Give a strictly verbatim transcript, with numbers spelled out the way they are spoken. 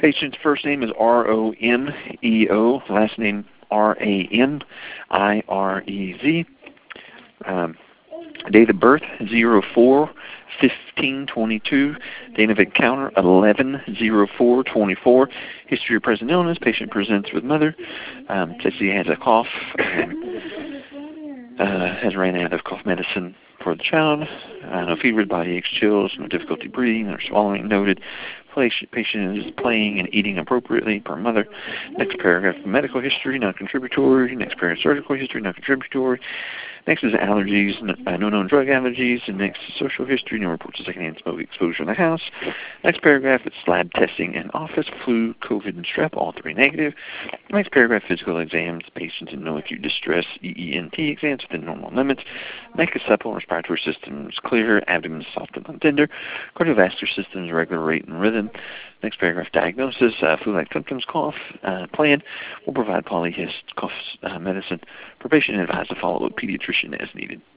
Patient's first name is R O M E O, last name R A N I R E Z. Um, date of birth, zero four fifteen twenty-two. Date of encounter, eleven oh four twenty-four. History of present illness. Patient presents with mother. Um, says he has a cough. And, uh, has ran out of cough medicine for the child. Uh, no fever, body aches, chills, no difficulty breathing or swallowing noted. Patient is playing and eating appropriately per mother. Next paragraph, medical history, non-contributory. Next paragraph, surgical history, non-contributory. Next is allergies, uh, no known drug allergies. And next is social history, no reports of secondhand smoke exposure in the house. Next paragraph, it's lab testing in office, flu, COVID, and strep, all three negative. Next paragraph, physical exams, patients in no acute distress, E E N T exams within normal limits. Neck is supple, respiratory system is clear, abdomen is soft and untender, cardiovascular system is regular rate and rhythm. Next paragraph, diagnosis, uh, flu-like symptoms, cough, uh, plan. We'll provide polyhist cough uh, medicine for patient and advise to follow a pediatrician as needed.